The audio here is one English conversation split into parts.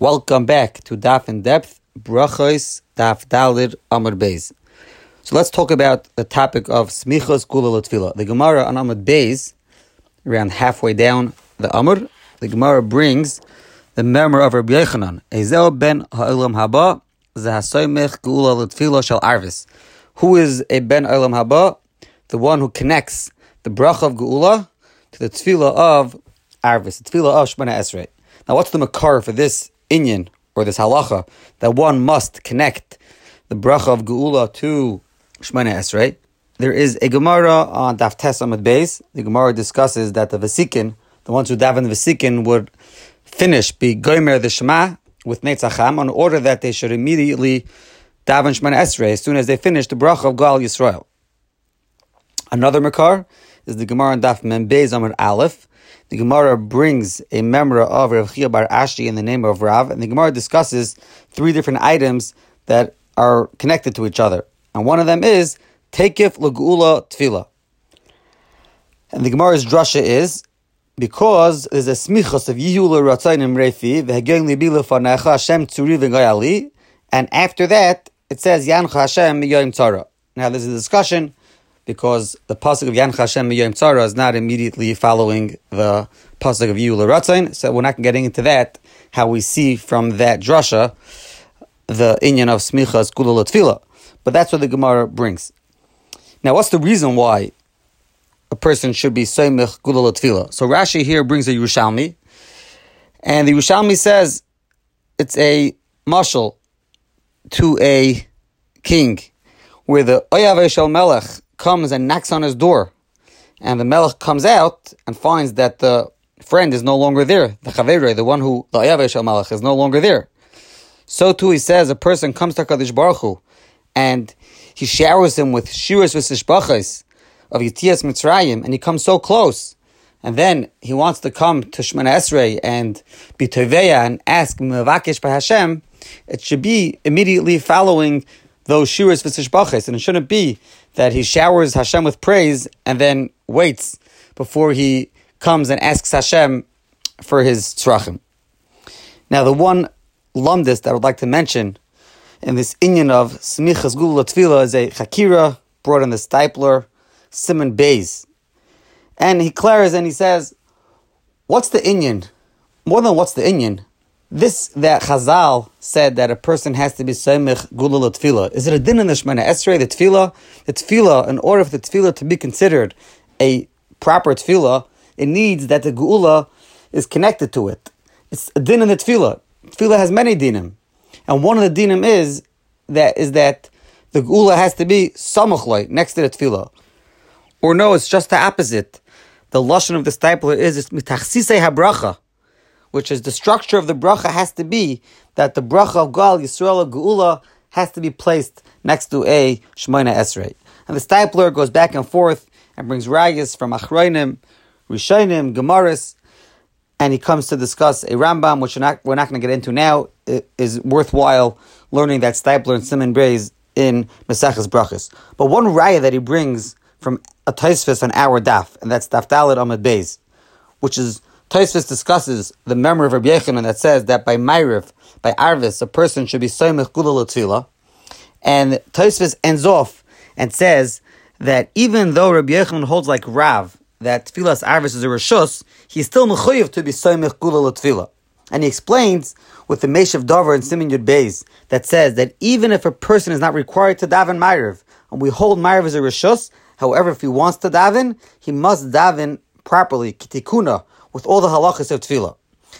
Welcome back to Daf in Depth, Brachos, Daf Dalid, Amud Beis. So let's talk about the topic of Smichos Gula L'Tfilah. The Gemara on Amud Beis, around halfway down the Amud, the Gemara brings the memory of Rabbi Yochanan. Ezel ben ha'olam haba, zehasoymech Gula L'Tfilah shel Arvis. Who is a ben ha'olam haba? The one who connects the bracha of Geula to the Tfilah of Arvis, the Tfilah of Shemona Esrei. Now what's the makar for this inyan, or this halacha, that one must connect the bracha of Geula to Shemona Esrei? There is a Gemara on Daf Tes Amud Beis. The Gemara discusses that the Vesikin, the ones who daven the Vesikin, would finish be Gomer the Shema with Netzacham in order that they should immediately daven Shemona Esrei as soon as they finish the bracha of Gal Yisrael. Another makar is the Gemara on Daf Mem Beis Amud Aleph. The Gemara brings a memra of Rav Chia bar Ashi in the name of Rav, and the Gemara discusses three different items that are connected to each other. And one of them is Tekef L'Geula Tefillah. And the Gemara's drasha is, because there's a smichos of Yihu L'Ratzayim Refi, V'Hegeng Libi L'Fanecha Hashem Tzuri V'Gayali, and after that, it says Yancha Hashem Miyoim Tzara. Now there's a discussion, because the pasuk of Yancha Hashem Miyoim Tzara is not immediately following the pasuk of Yihu L'Ratzayim, so we're not getting into that, how we see from that drasha the inyan of smichas Gula L'Tfilah. But that's what the Gemara brings. Now, what's the reason why a person should be soymech Gula L'Tfilah? So Rashi here brings a Yerushalmi, and the Yerushalmi says it's a mashal to a king, where the Oyav Shel Melech comes and knocks on his door, and the Melech comes out and finds that the friend is no longer there. The Chaverei, the one who, the Oyav Shel Melech, is no longer there. So too, he says, a person comes to HaKadosh Baruch Hu, and he showers him with shiras v'sishbachos of Yetzias Mitzrayim, and he comes so close, and then he wants to come to Shemona Esrei and be toveya and ask mevakesh by Hashem. It should be immediately following those shiras v'sishbachos, and it shouldn't be that he showers Hashem with praise and then waits before he comes and asks Hashem for his tzrachim. Now, the one lumdis that I would like to mention in this inyan of Smichas Gula L'Tfilah is a Chakira brought in the Stipler, Simon Beis. And he clarifies and he says, what's the inyan? More than what's the inyan, this that Chazal said that a person has to be Soymech Gula L'Tfilah. Is it a din in the Shemona Esrei, the Tfilah? The Tfilah, in order for the Tfilah to be considered a proper Tfilah, it needs that the Geula is connected to it. It's a din in the Tfilah. Tfilah has many dinim. And one of the dinim is that the Geula has to be samachloi, next to the Tfilah. Or no, it's just the opposite. The lashon of the Stipler is it's mitachsisei habracha, which is the structure of the bracha has to be that the bracha of Gal Yisrael Geula has to be placed next to a Shemona Esrei. And the Stipler goes back and forth and brings rayas from Achronim, Rishonim, Gemaris, and he comes to discuss a Rambam, which we're not going to get into now. It is worthwhile learning that Stipler and Simon Beis in Maseches Brachos. But one raya that he brings from a Tosfos on our daf, and that's Daf Daled Amud Beis, which is Tosfos discusses the memory of Rabbi Yochanan that says that by Ma'ariv, by Arvis, a person should be Soymech Gula L'Tfilah. And Tosfos ends off and says that even though Rabbi Yochanan holds like Rav, that Tfilas Arvis is a Rishus, he's still mechuyev to be Soymech Gula L'Tfilah. And he explains with the Meshav Dover and Siman Yud Beis that says that even if a person is not required to daven Ma'ariv, and we hold Ma'ariv as a Rishus, however, if he wants to daven, he must daven properly, kitikuna, with all the halachas of Tfilah.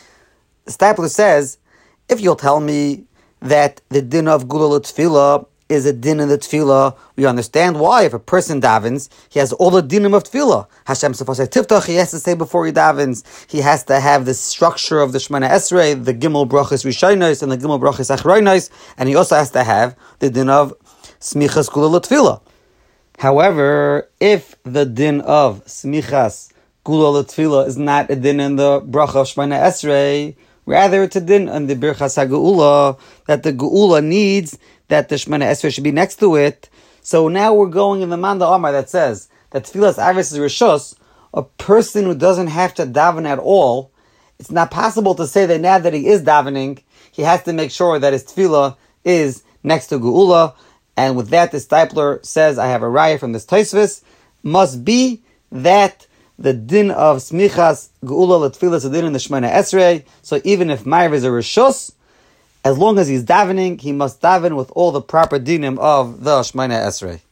Stipler says, if you'll tell me that the din of Gula L'Tfilah is a din in the Tfilah, we understand why. If a person davens, he has all the dinim of Tfilah. Hashem Sefasei Tiftach, he has to say before he davens. He has to have the structure of the Shemona Esrei, the Gimel Brachos Rishonos and the Gimel Brachos Achronos, and he also has to have the din of Smichas Gula L'Tfilah. However, if the din of Smichas Gula L'Tfilah is not a din in the bracha of Shemona Esrei, rather it's a din in the Birchas HaGeula, that the Geula needs that the Shemona Esrei should be next to it. So now we're going in the Manda Amar that says that Tfilas Arvis is Rishus, a person who doesn't have to daven at all, it's not possible to say that now that he is davening, he has to make sure that his tefillah is next to Geula. And with that, the Stipler says, I have a raya from this Tosfos, must be that the din of smichas Geula l'tefillah is a din in the Shemona Esrei. So even if Ma'ariv is a reshus, as long as he's davening, he must daven with all the proper dinim of the Shemona Esrei.